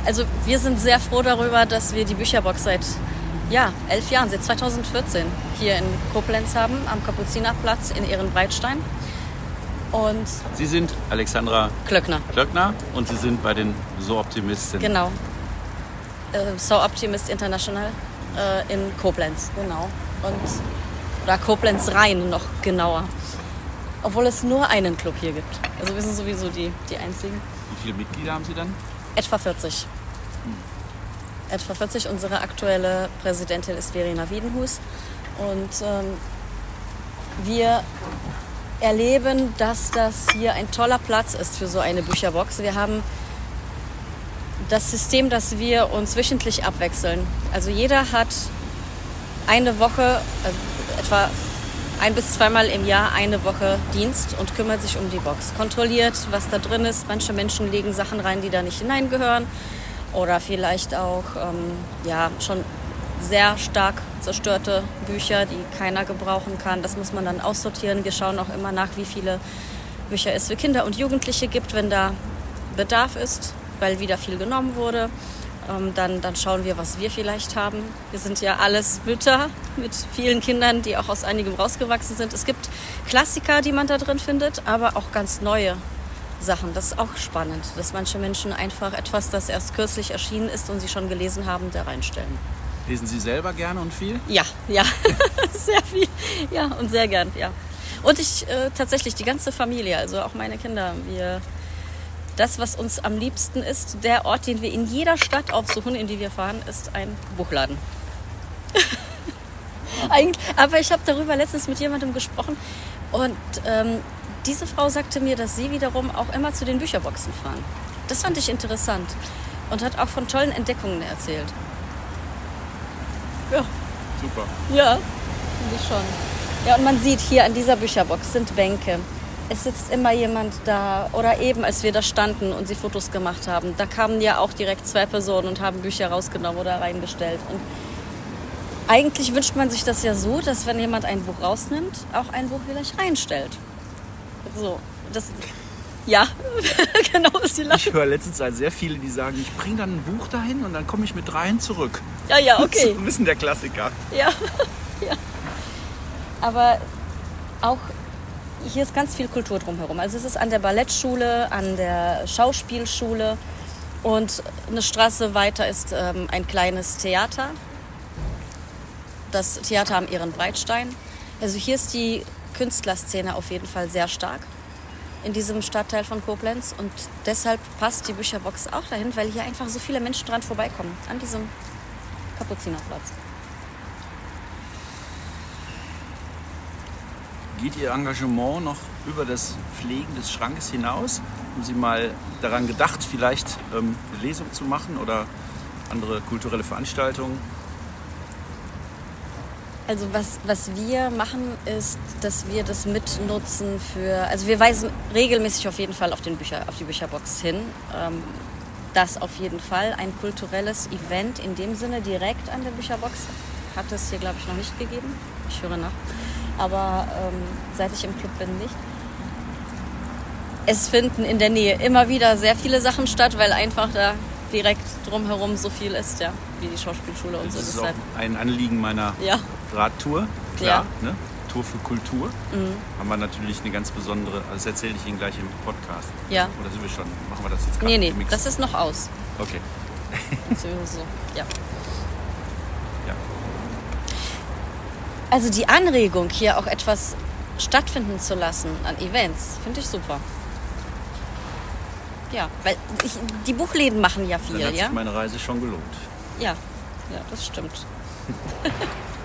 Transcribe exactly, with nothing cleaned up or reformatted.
Also wir sind sehr froh darüber, dass wir die Bücherbox seit ja, elf Jahren, seit zweitausendvierzehn hier in Koblenz haben, am Kapuzinerplatz in Ehrenbreitstein. Und Sie sind Alexandra Klöckner. Klöckner und Sie sind bei den So Optimisten. Genau. Äh, So Optimist International äh, in Koblenz, genau. Und, oder Koblenz Rhein noch genauer. Obwohl es nur einen Club hier gibt. Also wir sind sowieso die, die einzigen. Wie viele Mitglieder haben Sie dann? Etwa vierzig. Hm. Etwa vierzig. Unsere aktuelle Präsidentin ist Verena Wiedenhus. Und ähm, wir erleben, dass das hier ein toller Platz ist für so eine Bücherbox. Wir haben das System, dass wir uns wöchentlich abwechseln. Also jeder hat eine Woche, äh, etwa ein bis zweimal im Jahr eine Woche Dienst und kümmert sich um die Box. Kontrolliert, was da drin ist. Manche Menschen legen Sachen rein, die da nicht hineingehören. Oder vielleicht auch ähm, ja, schon sehr stark zerstörte Bücher, die keiner gebrauchen kann. Das muss man dann aussortieren. Wir schauen auch immer nach, wie viele Bücher es für Kinder und Jugendliche gibt, wenn da Bedarf ist, weil wieder viel genommen wurde. Ähm, dann, dann schauen wir, was wir vielleicht haben. Wir sind ja alles Mütter mit vielen Kindern, die auch aus einigem rausgewachsen sind. Es gibt Klassiker, die man da drin findet, aber auch ganz neue Sachen. Das ist auch spannend, dass manche Menschen einfach etwas, das erst kürzlich erschienen ist und sie schon gelesen haben, da reinstellen. Lesen Sie selber gerne und viel? Ja, ja, sehr viel. Ja, und sehr gern, ja. Und ich äh, tatsächlich die ganze Familie, also auch meine Kinder. Wir, das, was uns am liebsten ist, der Ort, den wir in jeder Stadt aufsuchen, in die wir fahren, ist ein Buchladen. Eigentlich, aber ich habe darüber letztens mit jemandem gesprochen und ähm, diese Frau sagte mir, dass sie wiederum auch immer zu den Bücherboxen fahren. Das fand ich interessant und hat auch von tollen Entdeckungen erzählt. Ja. Super. Ja, finde ich schon. Ja, und man sieht, hier an dieser Bücherbox sind Bänke. Es sitzt immer jemand da. Oder eben, als wir da standen und sie Fotos gemacht haben, da kamen ja auch direkt zwei Personen und haben Bücher rausgenommen oder reingestellt. Und eigentlich wünscht man sich das ja so, dass wenn jemand ein Buch rausnimmt, auch ein Buch vielleicht reinstellt. So, das... Ja, genau ist die Lache. Ich höre letzte Zeit sehr viele, die sagen, ich bringe dann ein Buch dahin und dann komme ich mit dreien zurück. Ja, ja, okay. Das ist ein bisschen der Klassiker. Ja, ja. Aber auch hier ist ganz viel Kultur drumherum. Also es ist an der Ballettschule, an der Schauspielschule und eine Straße weiter ist ähm, ein kleines Theater. Das Theater am Ehrenbreitstein. Also hier ist die Künstlerszene auf jeden Fall sehr stark in diesem Stadtteil von Koblenz und deshalb passt die Bücherbox auch dahin, weil hier einfach so viele Menschen dran vorbeikommen, an diesem Kapuzinerplatz. Geht Ihr Engagement noch über das Pflegen des Schrankes hinaus? Haben Sie mal daran gedacht, vielleicht ähm, eine Lesung zu machen oder andere kulturelle Veranstaltungen? Also was, was wir machen, ist, dass wir das mitnutzen für... Also wir weisen regelmäßig auf jeden Fall auf, den Bücher, auf die Bücherbox hin. Ähm, das auf jeden Fall. Ein kulturelles Event in dem Sinne direkt an der Bücherbox hat es hier, glaube ich, noch nicht gegeben. Ich höre nach. Aber ähm, seit ich im Club bin, nicht. Es finden in der Nähe immer wieder sehr viele Sachen statt, weil einfach da direkt drumherum so viel ist, ja, wie die Schauspielschule und das so. Das ist deshalb. auch ein Anliegen meiner ja. Radtour, klar, ja. ne? Tour für Kultur. Mhm. Haben wir natürlich eine ganz besondere, also das erzähle ich Ihnen gleich im Podcast. Ja. Oder sind wir schon, machen wir das jetzt gerade? Nee, nee, das ist noch aus. Okay. so, ja. Ja. Also die Anregung, hier auch etwas stattfinden zu lassen an Events, finde ich super. Ja, weil ich, die Buchläden machen ja viel, Dann hat sich ja? meine Reise schon gelohnt. Ja, ja, das stimmt.